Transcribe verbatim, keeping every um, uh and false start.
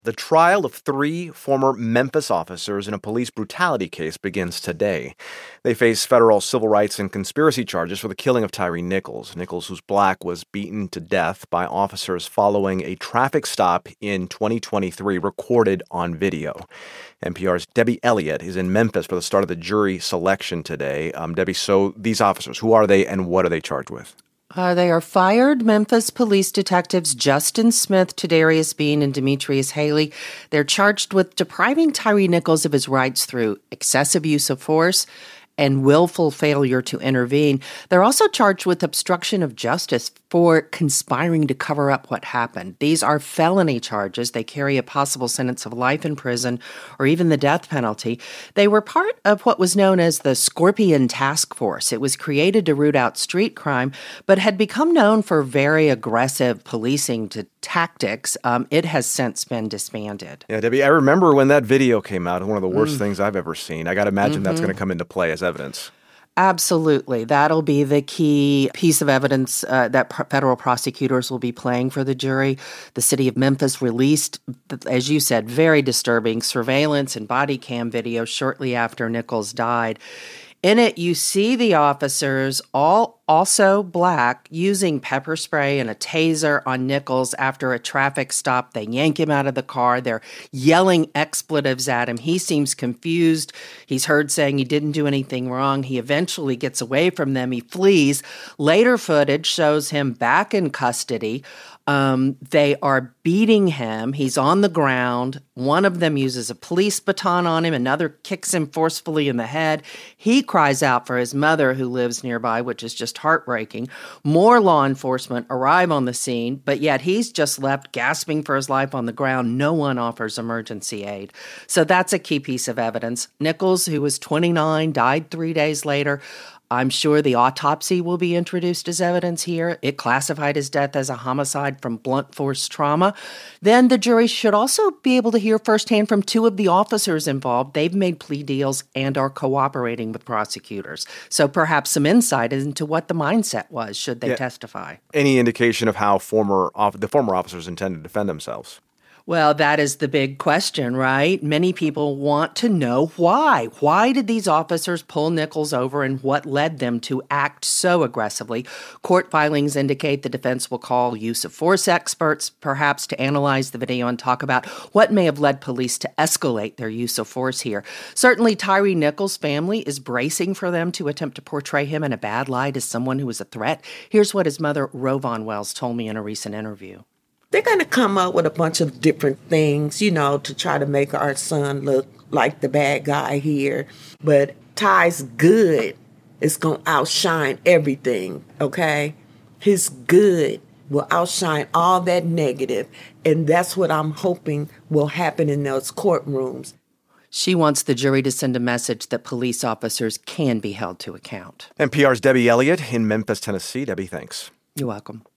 The trial of three former Memphis officers in a police brutality case begins today. They face federal civil rights and conspiracy charges for the killing of Tyre Nichols. Nichols, who's black, was beaten to death by officers following a traffic stop in twenty twenty-three, recorded on video. N P R's Debbie Elliott is in Memphis for the start of the jury selection today. Um, Debbie, so these officers, who are they and what are they charged with? Uh, they are fired Memphis police detectives Justin Smith, Tadarius Bean, and Demetrius Haley. They're charged with depriving Tyre Nichols of his rights through excessive use of force and willful failure to intervene. They're also charged with obstruction of justice for conspiring to cover up what happened. These are felony charges. They carry a possible sentence of life in prison or even the death penalty. They were part of what was known as the Scorpion Task Force. It was created to root out street crime, but had become known for very aggressive policing to tactics. Um, it has since been disbanded. Yeah, Debbie, I remember when that video came out, one of the worst Mm. things I've ever seen. I got to imagine Mm-hmm. that's going to come into play as evidence. Absolutely. That'll be the key piece of evidence uh, that pr- federal prosecutors will be playing for the jury. The city of Memphis released, as you said, very disturbing surveillance and body cam video shortly after Nichols died. In it, you see the officers, all also black, using pepper spray and a taser on Nichols after a traffic stop. They yank him out of the car. They're yelling expletives at him. He seems confused. He's heard saying he didn't do anything wrong. He eventually gets away from them. He flees. Later footage shows him back in custody. Um, they are beating him. He's on the ground. One of them uses a police baton on him. Another kicks him forcefully in the head. He cries out for his mother, who lives nearby, which is just heartbreaking. More law enforcement arrive on the scene, but yet he's just left gasping for his life on the ground. No one offers emergency aid. So that's a key piece of evidence. Nichols, who was twenty-nine, died three days later. I'm sure the autopsy will be introduced as evidence here. It classified his death as a homicide from blunt force trauma. Then the jury should also be able to hear firsthand from two of the officers involved. They've made plea deals and are cooperating with prosecutors. So perhaps some insight into what the mindset was should they Yeah. testify. Any indication of how former off- the former officers intend to defend themselves? Well, that is the big question, right? Many people want to know why. Why did these officers pull Nichols over and what led them to act so aggressively? Court filings indicate the defense will call use of force experts, perhaps to analyze the video and talk about what may have led police to escalate their use of force here. Certainly, Tyre Nichols' family is bracing for them to attempt to portray him in a bad light as someone who is a threat. Here's what his mother, Rovon Wells, told me in a recent interview. They're going to come up with a bunch of different things, you know, to try to make our son look like the bad guy here. But Ty's good is going to outshine everything, okay? His good will outshine all that negative, and that's what I'm hoping will happen in those courtrooms. She wants the jury to send a message that police officers can be held to account. N P R's Debbie Elliott in Memphis, Tennessee. Debbie, thanks. You're welcome.